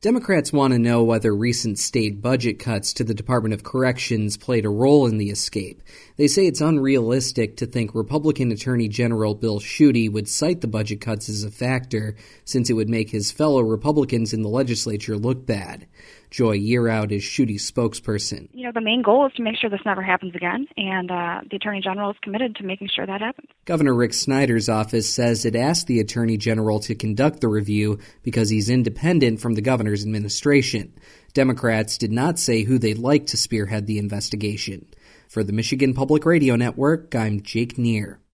Democrats want to know whether recent state budget cuts to the Department of Corrections played a role in the escape. They say it's unrealistic to think Republican Attorney General Bill Schuette would cite the budget cuts as a factor, since it would make his fellow Republicans in the legislature look bad. Joy Yearout is Schuette's spokesperson. The main goal is to make sure this never happens again, and the Attorney General is committed to making sure that happens. Governor Rick Snyder's office says it asked the Attorney General to conduct the review because he's independent from the governor's administration. Democrats did not say who they'd like to spearhead the investigation. For the Michigan Public Radio Network, I'm Jake Neer.